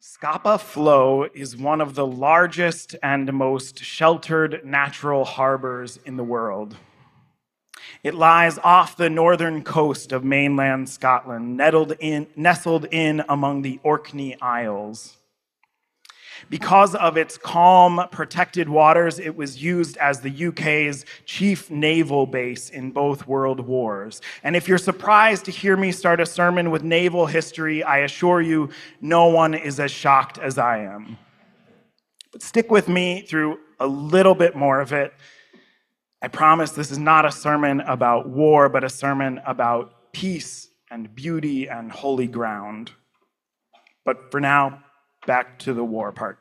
Scapa Flow is one of the largest and most sheltered natural harbors in the world. It lies off the northern coast of mainland Scotland, nestled in among the Orkney Isles. Because of its calm, protected waters, it was used as the UK's chief naval base in both world wars. And if you're surprised to hear me start a sermon with naval history, I assure you, no one is as shocked as I am. But stick with me through a little bit more of it. I promise this is not a sermon about war, but a sermon about peace and beauty and holy ground. But for now, back to the war part.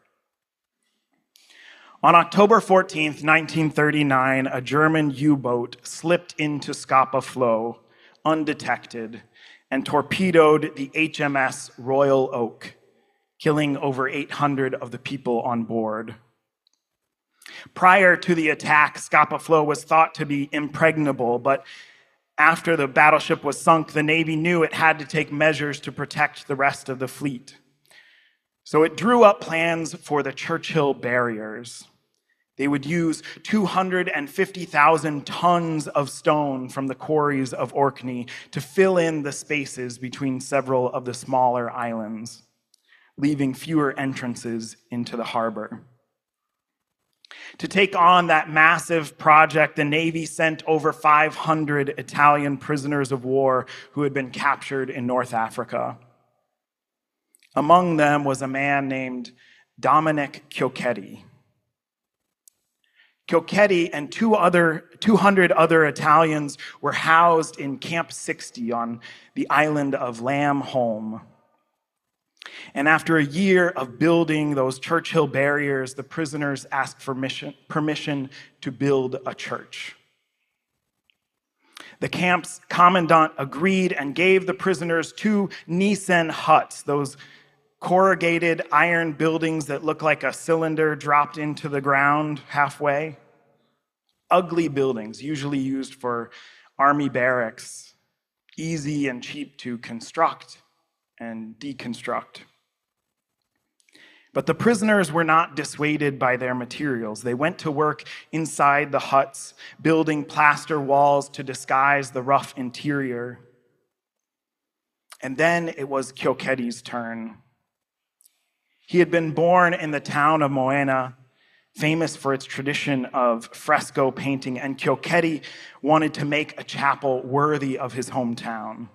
On October 14th, 1939, a German U-boat slipped into Scapa Flow undetected and torpedoed the HMS Royal Oak, killing over 800 of the people on board. Prior to the attack, Scapa Flow was thought to be impregnable, but after the battleship was sunk, the Navy knew it had to take measures to protect the rest of the fleet. So it drew up plans for the Churchill barriers. They would use 250,000 tons of stone from the quarries of Orkney to fill in the spaces between several of the smaller islands, leaving fewer entrances into the harbor. To take on that massive project, the Navy sent over 500 Italian prisoners of war who had been captured in North Africa. Among them was a man named Dominic Chiocchetti. Chiocchetti and 200 other Italians were housed in Camp 60 on the island of Lamb Holm. And after a year of building those Churchill barriers, the prisoners asked for permission to build a church. The camp's commandant agreed and gave the prisoners 2 Nissen huts, those corrugated iron buildings that look like a cylinder dropped into the ground halfway. Ugly buildings, usually used for army barracks, easy and cheap to construct and deconstruct. But the prisoners were not dissuaded by their materials. They went to work inside the huts, building plaster walls to disguise the rough interior. And then it was Chiocchetti's turn. He had been born in the town of Moena, famous for its tradition of fresco painting, and Chiocchetti wanted to make a chapel worthy of his hometown.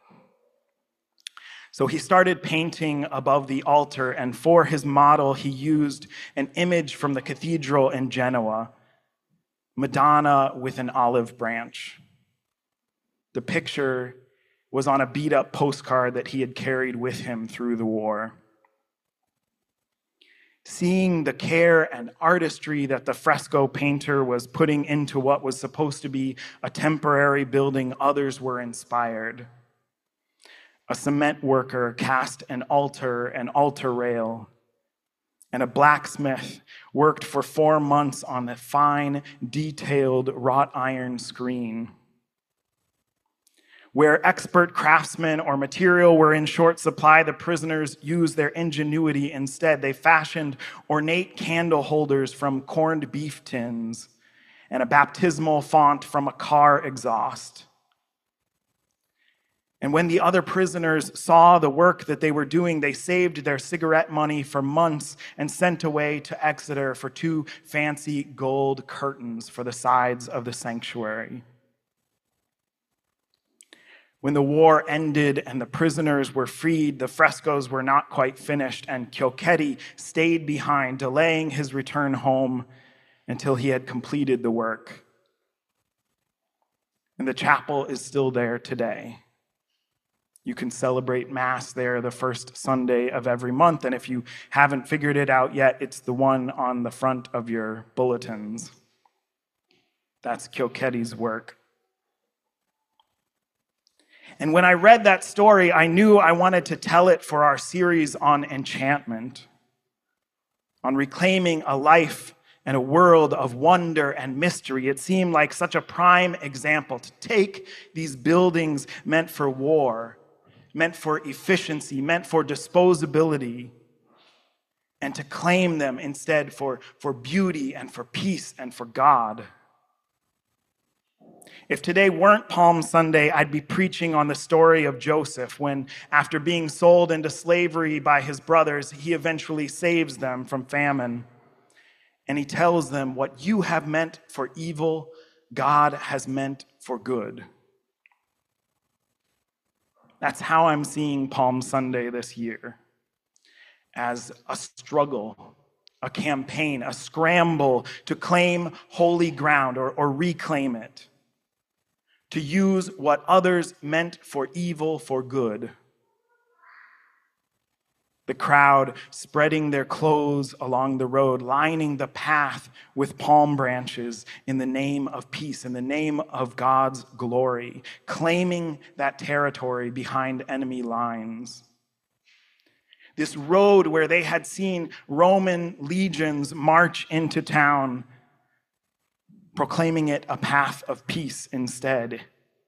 So he started painting above the altar, and for his model, he used an image from the cathedral in Genoa, Madonna with an olive branch. The picture was on a beat-up postcard that he had carried with him through the war. Seeing the care and artistry that the fresco painter was putting into what was supposed to be a temporary building, others were inspired. A cement worker cast an altar rail, and a blacksmith worked for 4 months on the fine, detailed wrought iron screen. Where expert craftsmen or material were in short supply, the prisoners used their ingenuity instead. They fashioned ornate candle holders from corned beef tins and a baptismal font from a car exhaust. And when the other prisoners saw the work that they were doing, they saved their cigarette money for months and sent away to Exeter for 2 fancy gold curtains for the sides of the sanctuary. When the war ended and the prisoners were freed, the frescoes were not quite finished, and Chiocchetti stayed behind, delaying his return home until he had completed the work. And the chapel is still there today. You can celebrate Mass there the first Sunday of every month, and if you haven't figured it out yet, it's the one on the front of your bulletins. That's Chiocchetti's work. And when I read that story, I knew I wanted to tell it for our series on enchantment, on reclaiming a life and a world of wonder and mystery. It seemed like such a prime example to take these buildings meant for war, meant for efficiency, meant for disposability, and to claim them instead for beauty and for peace and for God. If today weren't Palm Sunday, I'd be preaching on the story of Joseph when, after being sold into slavery by his brothers, he eventually saves them from famine. And he tells them, what you have meant for evil, God has meant for good. That's how I'm seeing Palm Sunday this year, as a struggle, a campaign, a scramble to claim holy ground or reclaim it, to use what others meant for evil for good. The crowd spreading their clothes along the road, lining the path with palm branches in the name of peace, in the name of God's glory, claiming that territory behind enemy lines. This road where they had seen Roman legions march into town, proclaiming it a path of peace instead.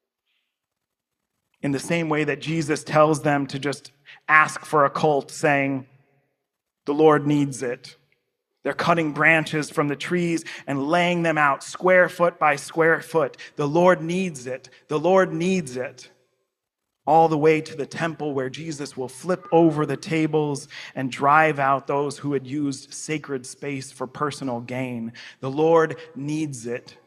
In the same way that Jesus tells them to just ask for a colt, saying, the Lord needs it. They're cutting branches from the trees and laying them out square foot by square foot. The Lord needs it. The Lord needs it. All the way to the temple where Jesus will flip over the tables and drive out those who had used sacred space for personal gain. The Lord needs it.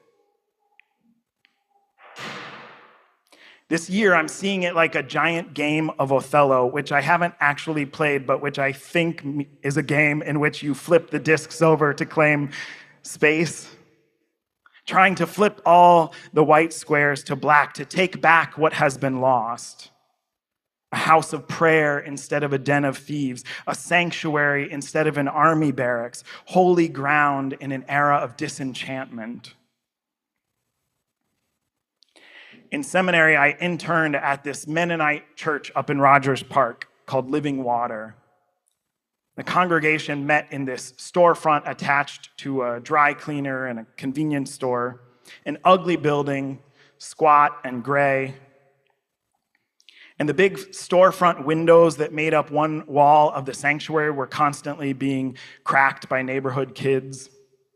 This year, I'm seeing it like a giant game of Othello, which I haven't actually played, but which I think is a game in which you flip the discs over to claim space. Trying to flip all the white squares to black, to take back what has been lost. A house of prayer instead of a den of thieves. A sanctuary instead of an army barracks. Holy ground in an era of disenchantment. In seminary, I interned at this Mennonite church up in Rogers Park called Living Water. The congregation met in this storefront attached to a dry cleaner and a convenience store, an ugly building, squat and gray. And the big storefront windows that made up one wall of the sanctuary were constantly being cracked by neighborhood kids.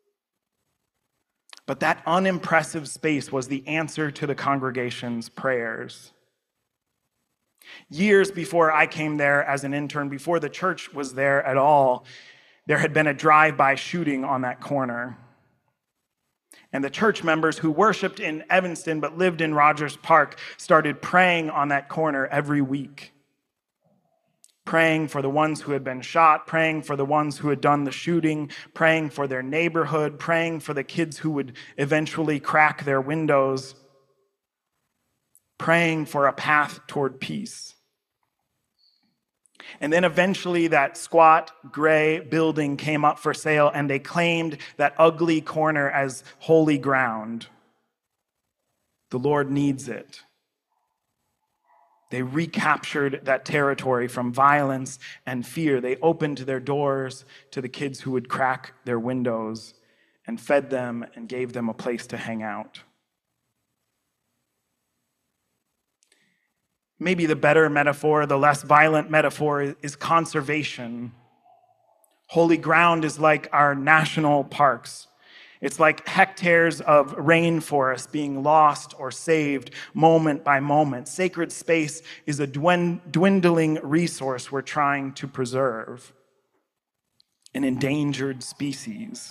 But that unimpressive space was the answer to the congregation's prayers. Years before I came there as an intern, before the church was there at all, there had been a drive-by shooting on that corner. And the church members who worshiped in Evanston but lived in Rogers Park started praying on that corner every week. Praying for the ones who had been shot, praying for the ones who had done the shooting, praying for their neighborhood, praying for the kids who would eventually crack their windows, praying for a path toward peace. And then eventually that squat gray building came up for sale and they claimed that ugly corner as holy ground. The Lord needs it. They recaptured that territory from violence and fear. They opened their doors to the kids who would crack their windows and fed them and gave them a place to hang out. Maybe the better metaphor, the less violent metaphor, is conservation. Holy ground is like our national parks. It's like hectares of rainforest being lost or saved moment by moment. Sacred space is a dwindling resource we're trying to preserve. An endangered species.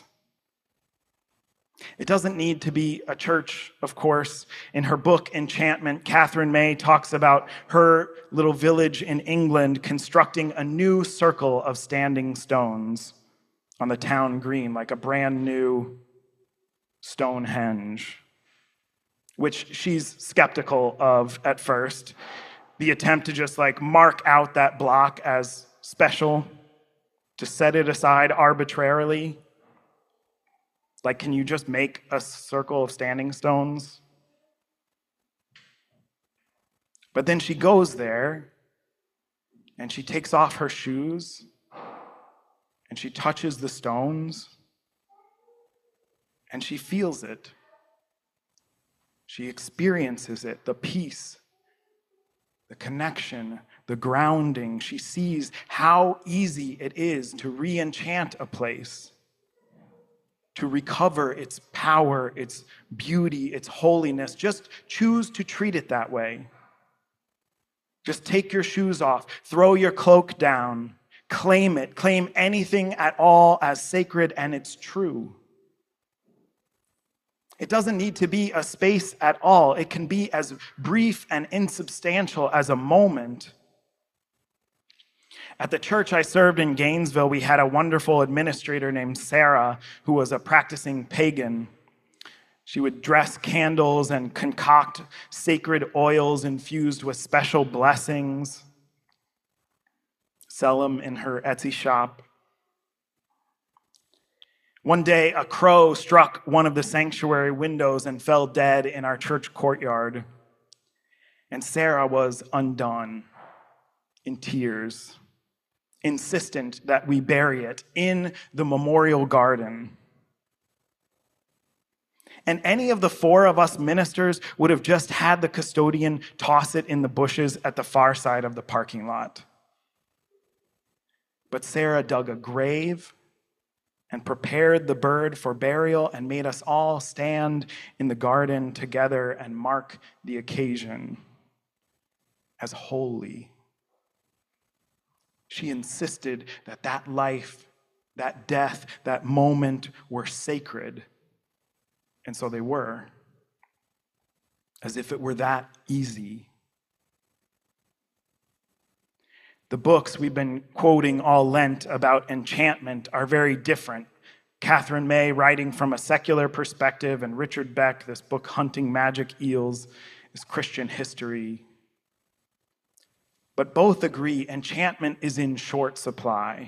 It doesn't need to be a church, of course. In her book, Enchantment, Catherine May talks about her little village in England constructing a new circle of standing stones on the town green, like a brand new Stonehenge, which she's skeptical of at first. The attempt to just mark out that block as special, to set it aside arbitrarily. Can you just make a circle of standing stones? But then she goes there and she takes off her shoes and she touches the stones. And she feels it. She experiences it, the peace, the connection, the grounding. She sees how easy it is to re-enchant a place, to recover its power, its beauty, its holiness. Just choose to treat it that way. Just take your shoes off, throw your cloak down, claim it, claim anything at all as sacred, and it's true. It doesn't need to be a space at all. It can be as brief and insubstantial as a moment. At the church I served in Gainesville, we had a wonderful administrator named Sarah, who was a practicing pagan. She would dress candles and concoct sacred oils infused with special blessings, sell them in her Etsy shop. One day, a crow struck one of the sanctuary windows and fell dead in our church courtyard. And Sarah was undone, in tears, insistent that we bury it in the memorial garden. And any of the four of us ministers would have just had the custodian toss it in the bushes at the far side of the parking lot. But Sarah dug a grave and prepared the bird for burial and made us all stand in the garden together and mark the occasion as holy. She insisted that that life, that death, that moment were sacred. And so they were, as if it were that easy. The books we've been quoting all Lent about enchantment are very different. Catherine May, writing from a secular perspective, and Richard Beck, this book, Hunting Magic Eels, is Christian history. But both agree enchantment is in short supply.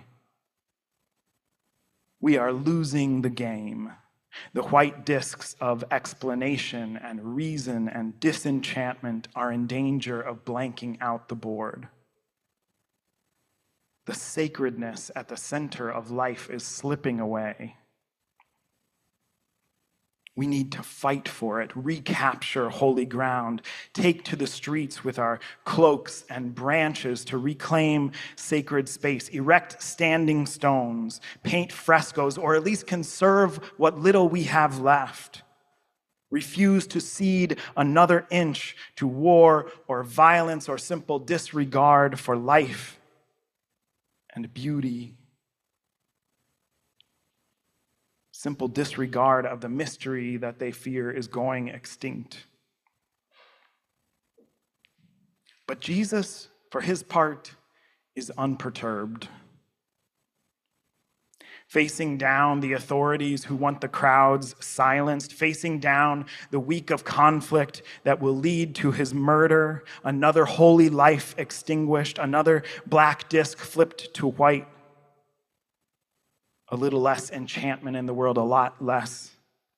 We are losing the game. The white discs of explanation and reason and disenchantment are in danger of blanking out the board. The sacredness at the center of life is slipping away. We need to fight for it, recapture holy ground, take to the streets with our cloaks and branches to reclaim sacred space, erect standing stones, paint frescoes, or at least conserve what little we have left. Refuse to cede another inch to war or violence or simple disregard for life and beauty. Simple disregard of the mystery that they fear is going extinct. But Jesus, for his part, is unperturbed. Facing down the authorities who want the crowds silenced, facing down the week of conflict that will lead to his murder, another holy life extinguished, another black disc flipped to white. A little less enchantment in the world, a lot less.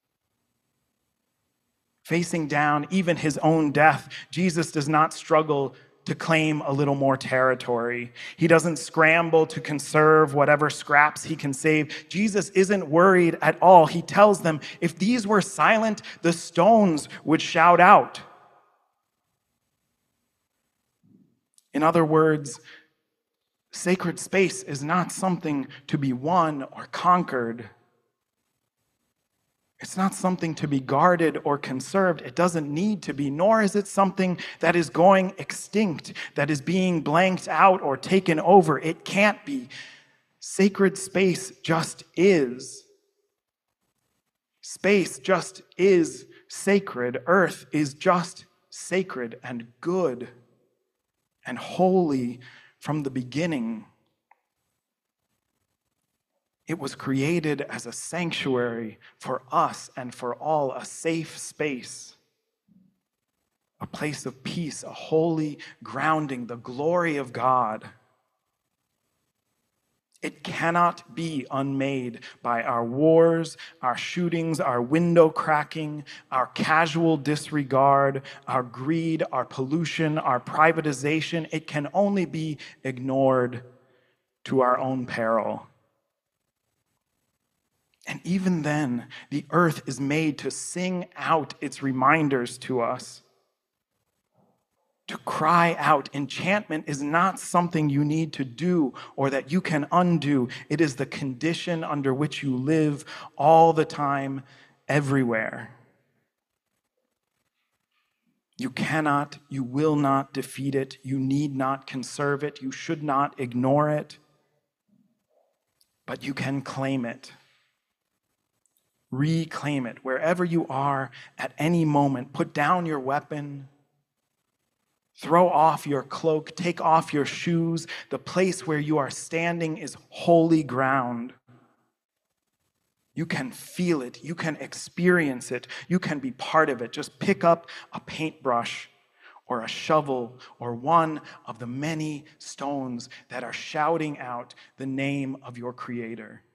Facing down even his own death, Jesus does not struggle to claim a little more territory. He doesn't scramble to conserve whatever scraps he can save. Jesus isn't worried at all. He tells them, if these were silent, the stones would shout out. In other words, sacred space is not something to be won or conquered. It's not something to be guarded or conserved. It doesn't need to be, nor is it something that is going extinct, that is being blanked out or taken over. It can't be. Sacred space just is. Space just is sacred. Earth is just sacred and good and holy from the beginning. It was created as a sanctuary for us and for all, a safe space, a place of peace, a holy grounding, the glory of God. It cannot be unmade by our wars, our shootings, our window cracking, our casual disregard, our greed, our pollution, our privatization. It can only be ignored to our own peril. And even then, the earth is made to sing out its reminders to us. to cry out. Enchantment is not something you need to do or that you can undo. It is the condition under which you live all the time, everywhere. You cannot, you will not defeat it. You need not conserve it. You should not ignore it. But you can claim it. Reclaim it wherever you are at any moment. Put down your weapon. Throw off your cloak, take off your shoes. The place where you are standing is holy ground. You can feel it, you can experience it, you can be part of it. Just pick up a paintbrush or a shovel or one of the many stones that are shouting out the name of your Creator.